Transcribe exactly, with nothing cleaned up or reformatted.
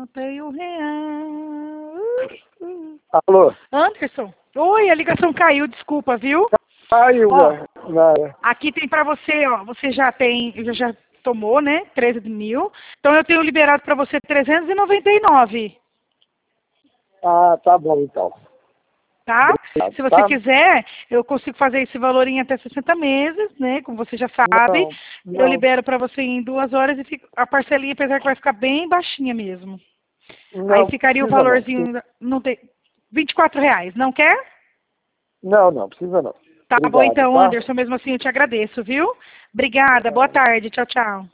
tem um real. Alô? Anderson? Oi, a ligação caiu, desculpa, viu? Caiu, Ó, nada. aqui tem pra você, ó, você já tem, já, já tomou, né, treze mil, então eu tenho liberado pra você trezentos e noventa e nove, Ah, tá bom então. tá? Obrigado, Se você tá? quiser, eu consigo fazer esse valor em até sessenta meses, né, como você já sabe, Não, eu não, libero pra você em duas horas e fica, a parcelinha, apesar que vai ficar bem baixinha mesmo. Aí não ficaria o precisa não. valorzinho, não tem, vinte e quatro reais, não quer? Não, não, precisa não. Tá bom Obrigado, então, tá? Anderson, mesmo assim eu te agradeço, viu? Obrigada, boa tarde, tchau, tchau.